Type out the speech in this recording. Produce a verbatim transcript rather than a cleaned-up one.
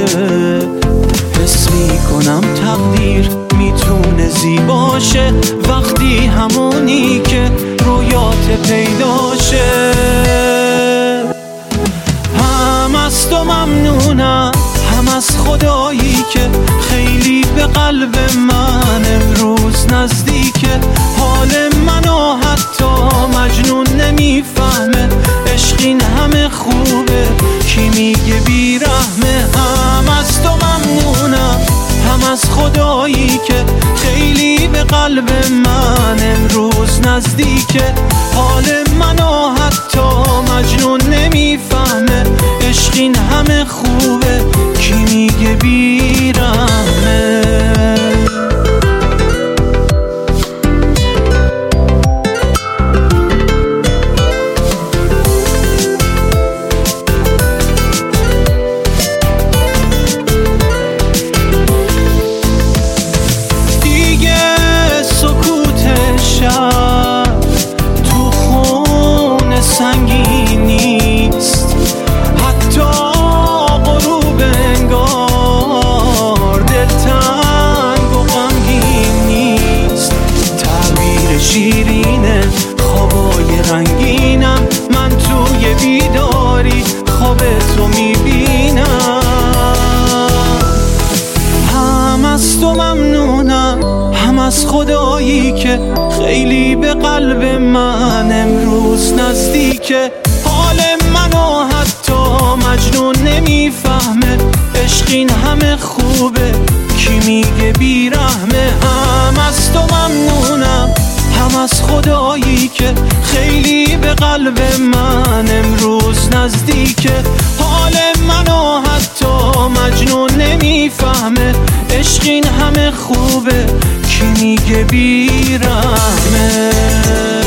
شده. حس میکنم تقدیر میتونه زیباشه وقتی همونی که رویات پیداشه. هم از تو ممنونم، هم از خدایی که خیلی به قلب من امروز نزدیکه. حال منو حتی مجنون نمیفهمه، عشق این همه خوبه کی میگه بیرحمه. هم از تو ممنونم، هم از خدایی که خیلی به قلب من امروز نزدیکه. حال منو حتی مجنون نمیفهمه، عشق این همه خوبه کی میگه بیرحمه. سنگین نیست حتی غروب انگار، دلتنگ و غمگین نیست. تعبیر شیرینه خوابای رنگینم، من توی بیداری خواب تو میبینم. هم از تو ممنونم، هم از خدایی که خیلی به قلب من امروز نزدیکه. حال منو حتی مجنون نمیفهمه، عشق این همه خوبه کی میگه بیرحمه. هم از تو ممنونم، هم از خدایی که خیلی به قلب من امروز نزدیکه. حال منو حتی مجنون نمیفهمه، عشق این همه خوبه کی میگه بیرحمه.